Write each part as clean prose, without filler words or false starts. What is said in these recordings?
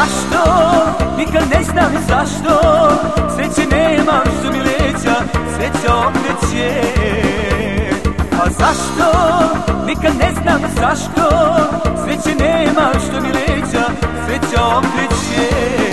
zašto, nikad ne znam zašto, sreće nemam što mi leđa sreća okreće. A zašto, nikad ne znam zašto, sreće nemam što mi leđa sreća okreće.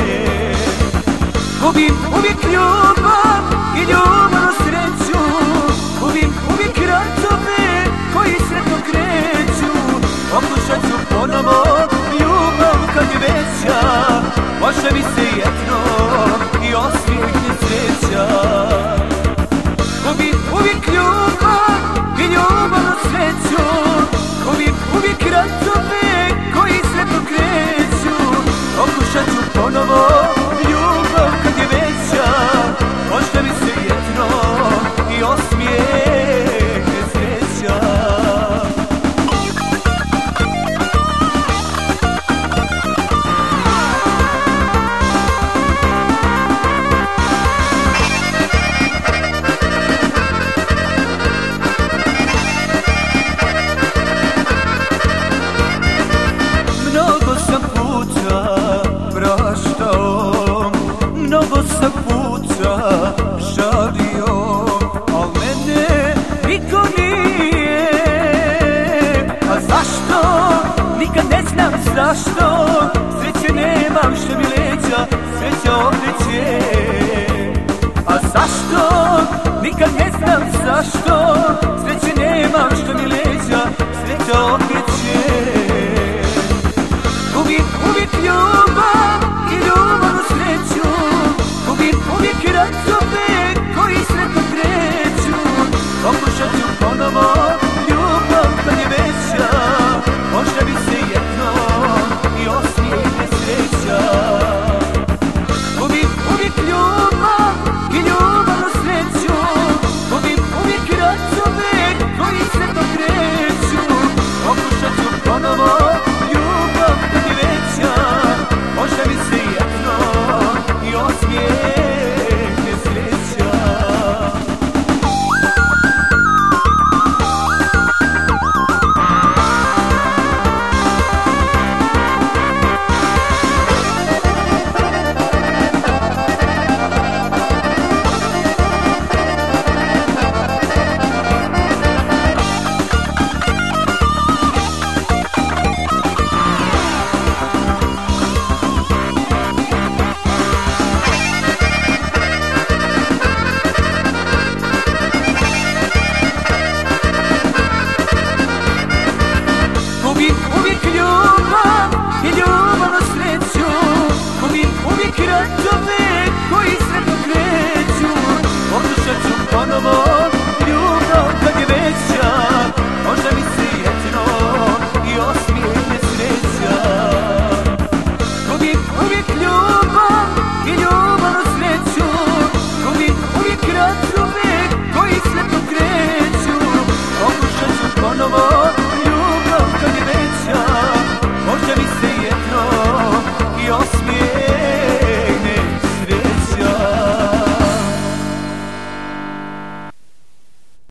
Gubim uvijek ljubav i ljubavnu sreću, gubim uvijek ratove koji sretno kreću. Pokušat ću ponovo ljubav kad je veća, može mi se jedno i osmijehne sreća. Gubim uvijek ljubav i ljubavnu sreću, gubim uvijek ratove koji sretno kreću. Pokušat ću ponovo ljubav kad je veća, možda mi se jedno i osmijehne sreća. Mnogo sam puta praštao, mnogo sam puta žalio, al mene niko nije. A zašto, nikad ne znam zašto, sreće nemam što mi leđa sreća okreće. A zašto, nikad ne znam zašto, sreće nemam što mi leđa sreća okreće. Uvijek ljubav